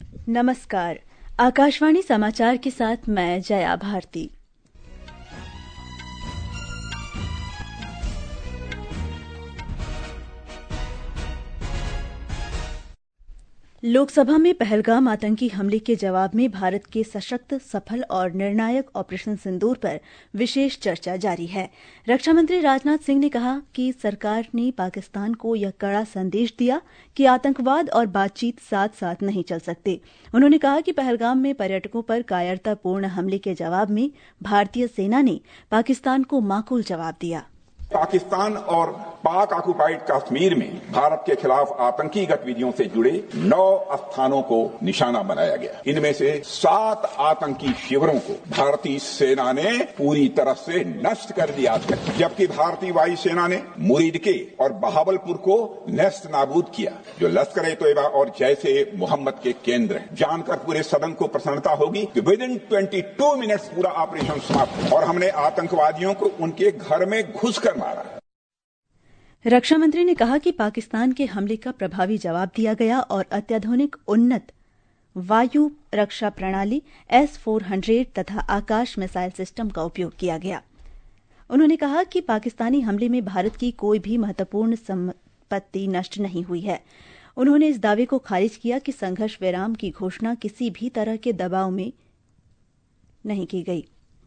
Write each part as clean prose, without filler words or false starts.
नमस्कार। आकाशवाणी समाचार के साथ मैं जया भारती। लोकसभा में पहलगाम आतंकी हमले के जवाब में भारत के सशक्त, सफल और निर्णायक ऑपरेशन सिंदूर पर विशेष चर्चा जारी है। रक्षा मंत्री राजनाथ सिंह ने कहा कि सरकार ने पाकिस्तान को यह कड़ा संदेश दिया कि आतंकवाद और बातचीत साथ साथ नहीं चल सकते। उन्होंने कहा कि पहलगाम में पर्यटकों पर कायरतापूर्ण हमले के जवाब में भारतीय सेना ने पाकिस्तान को माकूल जवाब दिया। पाकिस्तान और पाक ऑक्युपाइड कश्मीर में भारत के खिलाफ आतंकी गतिविधियों से जुड़े 9 स्थानों को निशाना बनाया गया। इनमें से 7 आतंकी शिविरों को भारतीय सेना ने पूरी तरह से नष्ट कर दिया था, जबकि भारतीय वायुसेना ने मुरीदके और बहावलपुर को नेस्त नाबूद किया, जो लश्कर-ए-तोयबा और जैशे मोहम्मद के केंद्र हैं। जानकर पूरे सदन को प्रसन्नता होगी कि विदिन 22 मिनट्स पूरा ऑपरेशन समाप्त और हमने आतंकवादियों को उनके घर में घुसकर मारा। रक्षा मंत्री ने कहा कि पाकिस्तान के हमले का प्रभावी जवाब दिया गया और अत्याधुनिक उन्नत वायु रक्षा प्रणाली S-400 तथा आकाश मिसाइल सिस्टम का उपयोग किया गया। उन्होंने कहा कि पाकिस्तानी हमले में भारत की कोई भी महत्वपूर्ण संपत्ति नष्ट नहीं हुई है। उन्होंने इस दावे को खारिज किया कि संघर्ष विराम की घोषणा किसी भी तरह के दबाव में नहीं की गई।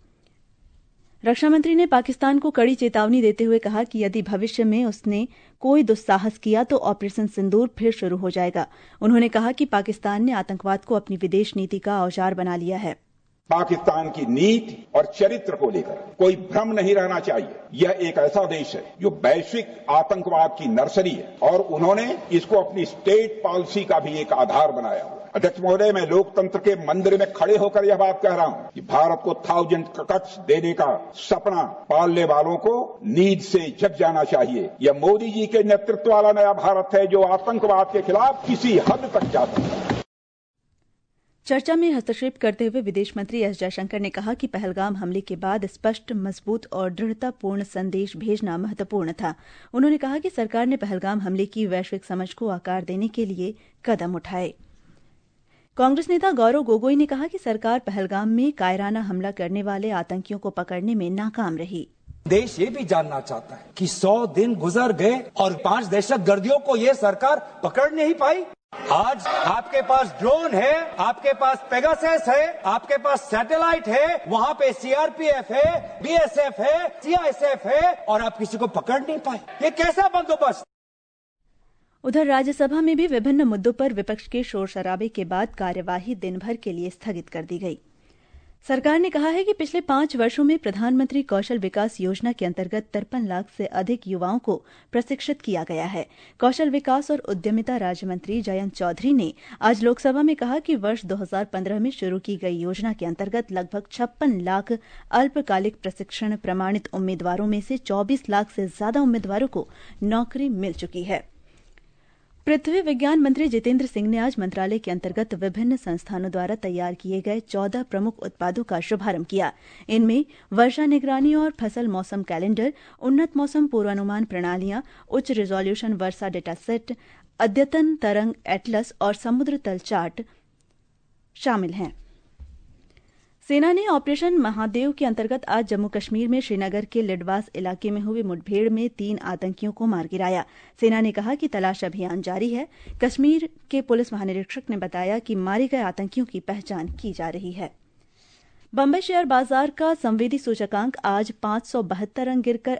रक्षा मंत्री ने पाकिस्तान को कड़ी चेतावनी देते हुए कहा कि यदि भविष्य में उसने कोई दुस्साहस किया तो ऑपरेशन सिंदूर फिर शुरू हो जाएगा। उन्होंने कहा कि पाकिस्तान ने आतंकवाद को अपनी विदेश नीति का औजार बना लिया है। पाकिस्तान की नीति और चरित्र को लेकर कोई भ्रम नहीं रहना चाहिए। यह एक ऐसा देश है जो वैश्विक आतंकवाद की नर्सरी है और उन्होंने इसको अपनी स्टेट पॉलिसी का भी एक आधार बनाया हुआ। अध्यक्ष महोदय, मैं लोकतंत्र के मंदिर में खड़े होकर यह बात कह रहा हूं कि भारत को 1000 कट्स देने का सपना पालने वालों को नींद से जग जाना चाहिए। यह मोदी जी के नेतृत्व वाला नया भारत है जो आतंकवाद के खिलाफ किसी हद तक जा सकता है। चर्चा में हस्तक्षेप करते हुए विदेश मंत्री एस जयशंकर ने कहा कि पहलगाम हमले के बाद स्पष्ट, मजबूत और दृढ़तापूर्ण संदेश भेजना महत्वपूर्ण था। उन्होंने कहा कि सरकार ने पहलगाम हमले की वैश्विक समझ को आकार देने के लिए कदम उठाए। कांग्रेस नेता गौरव गोगोई ने कहा कि सरकार पहलगाम में कायराना हमला करने वाले आतंकियों को पकड़ने में नाकाम रही। देश ये भी जानना चाहता है कि 100 दिन गुजर गए और 5 दहशतगर्दियों को ये सरकार पकड़ नहीं पाई। आज आपके पास ड्रोन है, आपके पास पेगासस है, आपके पास सैटेलाइट है, वहां पे सीआरपीएफ है, बीएसएफ है, सीआईएसएफ है और आप किसी को पकड़ नहीं पाए। ये कैसा बंदोबस्त? उधर राज्यसभा में भी विभिन्न मुद्दों पर विपक्ष के शोर शराबे के बाद कार्यवाही दिन भर के लिए स्थगित कर दी गई। सरकार ने कहा है कि पिछले 5 वर्षों में प्रधानमंत्री कौशल विकास योजना के अंतर्गत 53 लाख से अधिक युवाओं को प्रशिक्षित किया गया है। कौशल विकास और उद्यमिता राज्य मंत्री जयंत चौधरी ने आज लोकसभा में कहा कि वर्ष 2015 में शुरू की गई योजना के अंतर्गत लगभग 56 लाख अल्पकालिक प्रशिक्षण प्रमाणित उम्मीदवारों में से 24 लाख से ज्यादा उम्मीदवारों को नौकरी मिल चुकी है। पृथ्वी विज्ञान मंत्री जितेंद्र सिंह ने आज मंत्रालय के अंतर्गत विभिन्न संस्थानों द्वारा तैयार किए गए 14 प्रमुख उत्पादों का शुभारंभ किया। इनमें वर्षा निगरानी और फसल मौसम कैलेंडर, उन्नत मौसम पूर्वानुमान प्रणालियां, उच्च रिजोल्यूशन वर्षा डेटा सेट, अद्यतन तरंग एटलस और समुद्र तल चार्ट शामिल हैं। सेना ने ऑपरेशन महादेव के अंतर्गत आज जम्मू कश्मीर में श्रीनगर के लिडवास इलाके में हुई मुठभेड़ में 3 आतंकियों को मार गिराया। सेना ने कहा कि तलाश अभियान जारी है। कश्मीर के पुलिस महानिरीक्षक ने बताया कि मारे गए आतंकियों की पहचान की जा रही है। बंबई शेयर बाजार का संवेदी सूचकांक आज 572 अंक गिरकर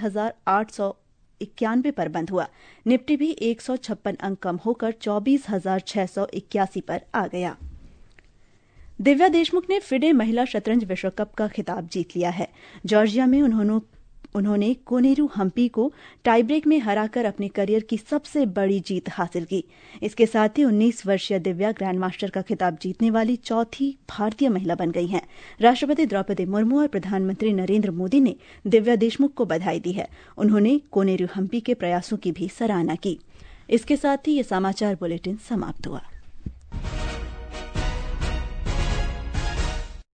80,891 पर बंद हुआ। निफ्टी भी 156 अंक कम होकर 24,681 पर आ गया। दिव्या देशमुख ने फिडे महिला शतरंज विश्व कप का खिताब जीत लिया है। जॉर्जिया में उन्होंने कोनेरू हम्पी को टाई ब्रेक में हराकर अपने करियर की सबसे बड़ी जीत हासिल की। इसके साथ ही 19 वर्षीय दिव्या ग्रैंड मास्टर का खिताब जीतने वाली चौथी भारतीय महिला बन गई हैं। राष्ट्रपति द्रौपदी मुर्मू और प्रधानमंत्री नरेंद्र मोदी ने दिव्या देशमुख को बधाई दी है। उन्होंने कोनेरू हम्पी के प्रयासों की भी सराहना की। इसके साथ ही ये समाचार बुलेटिन समाप्त हुआ।